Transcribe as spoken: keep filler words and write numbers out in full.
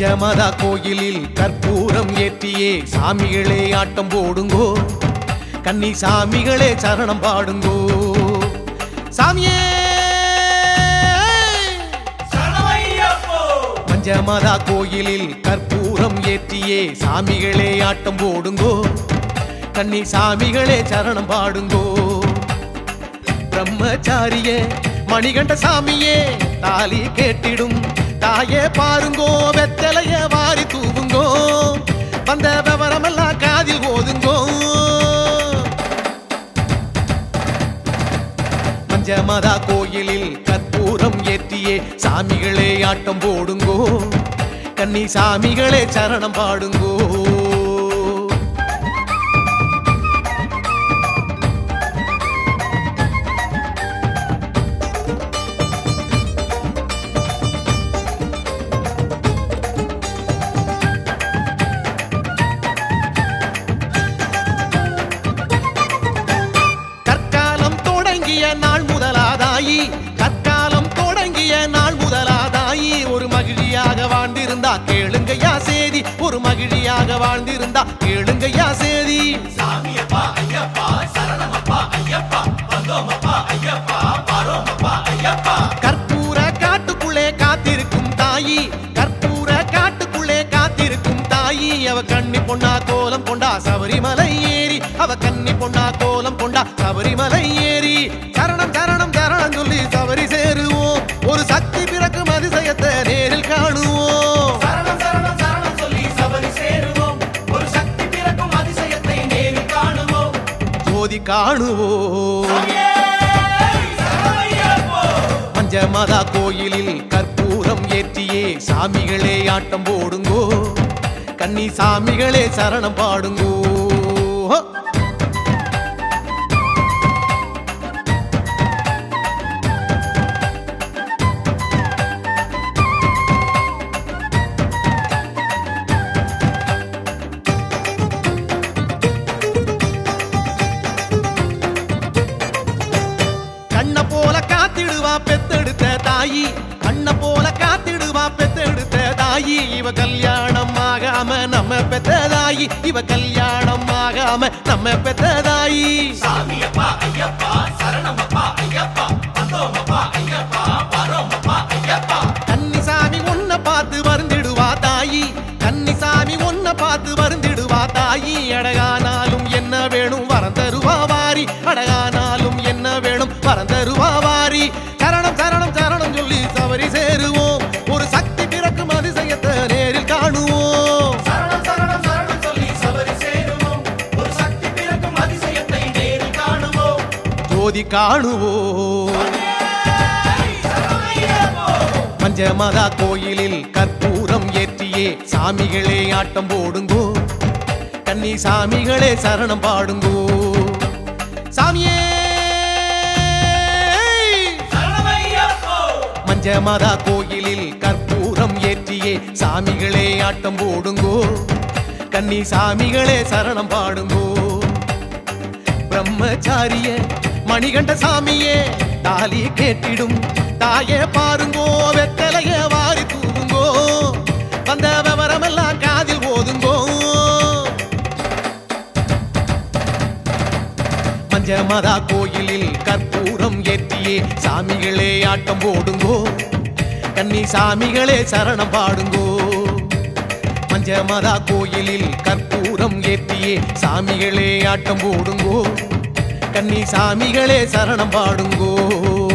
பஞ்சமதா கோயிலில் கற்பூரம் ஏற்றியே சாமிகளே ஆட்டம் போடுங்கோ, கன்னி சாமிகளே சரணம் பாடுங்கோ. சாமியே பஞ்சமதா கோயிலில் கற்பூரம் ஏற்றியே சாமிகளே ஆட்டம் போடுங்கோ, கன்னி சாமிகளே சரணம் பாடுங்கோ. பிரம்மச்சாரியே மணிகண்ட சாமியே தாலி கேட்டிடும் தாயே பாருங்கோ, வெத்தலைய வாரி தூவுங்கோ, வந்த விவரமெல்லாம் காதில் ஓதுங்கோ. பஞ்சமதா கோயிலில் கற்பூரம் ஏற்றியே சாமிகளே ஆட்டம் போடுங்கோ, கன்னி சாமிகளே சரணம் பாடுங்கோ. நாள் முதலாதாயி கற்காலம் தொடங்கிய நாள் முதலாதாயி, ஒரு மகிழியாக வாழ்ந்திருந்தா கேளுங்கையா சேதி, ஒரு மகிழியாக வாழ்ந்திருந்தா கேளுங்கையா சேதி. சாமியப்பா ஐயப்பா சரணமப்பா ஐயப்பா வந்தோமப்பா ஐயப்பா பாரோமப்பா ஐயப்பா. கற்பூர காட்டுக்குள்ளே காத்திருக்கும் தாயி, கற்பூர காட்டுக்குள்ளே காத்திருக்கும் தாயி, அவ கண்ணி பொண்ணா கோலம் கொண்டா சபரிமலை ஏறி, அவ கண்ணி பொண்ணா கோலம் கொண்டா சபரிமலை ஏறி. சரணம் சரணம் சரணம் சொல்லி சபரி சேருவோம், ஒரு சக்தி பிறக்கும் அதிசயத்தை நேரில் காணுவோம். சரணம் சரணம் சரணம் சொல்லி சபரி சேருவோம், ஒரு சக்தி பிறக்கும் அதிசயத்தை நேரில் காணுவோம், ஜோதி காணுவோம். பஞ்சமதா கோயிலில் கற்பூரம் ஏற்றியே சாமிகளே ஆட்டம் போடுங்கோ, கன்னி சாமிகளே சரணம் பாடுங்கோ. கண்ண போல காத்திடுவா பெத்தெடுத்த தாயி, கண்ண போல காத்திடுவா பெத்தெடுத்த தாயி, இவ கல்யாணம் ஆகாம நம்ம பெத்ததாயி, இவ கல்யாணம் ஆகாம நம்ம பெத்ததாயி. சாமியப்பா ஐயப்பா சரணமப்பா ஐயப்பா வந்தோமப்பா ஐயப்பா பாரோமப்பா ஐயப்பா. கன்னிசாமி உன்னை பார்த்து வருந்திடுவா தாயி, கன்னிசாமி உன்னை பார்த்து வருந்திடுவா தாயி, அழகானாலும் என்ன வேணும் வரம் தருவா வாரி, அழகானாலும் என்ன வேணும் வரம் தருவா வாரி. சரணம் சரணம் சரணம் சொல்லி சபரி சேருவோம், ஒரு சக்தி பிறக்கும் அதிசயத்தை நேரில் காணுவோம். சரணம் சரணம் சரணம் சொல்லி சபரி சேருவோம், ஒரு சக்தி பிறக்கும் அதிசயத்தை நேரில் காணுவோம், ஜோதி காணுவோம். பஞ்சமதா கோயிலில் கற்பூரம் ஏற்றியே சாமிகளே ஆட்டம் போடுங்கோ, கன்னி சாமிகளே சரணம் பாடுங்கோ. சாமியே பஞ்சமதா கோயிலில் கற்பூரம் ஏற்றியே சாமிகளே ஆட்டம் போடுங்கோ, கன்னி சாமிகளே சரணம் பாடுங்கோ. பிரம்மச்சாரிய மணிகண்ட சாமியே தாலி கேட்டிடும் தாயே பாருங்கோ, வெத்தலைய வாரி தூவுங்கோ, வந்த விவரமெல்லாம் காதில் ஓதுங்கோ. பஞ்சமதா கோயிலில் கற்பூரம் ஏற்றியே சாமிகளே ஆட்டம் போடுங்கோ, கன்னி சாமிகளே சரணம் பாடுங்கோ. பஞ்சமதா கோயிலில் கற்பூரம் ஏற்றியே சாமிகளே ஆட்டம் போடுங்கோ, கன்னி சாமிகளே சரணம் பாடுங்கோ.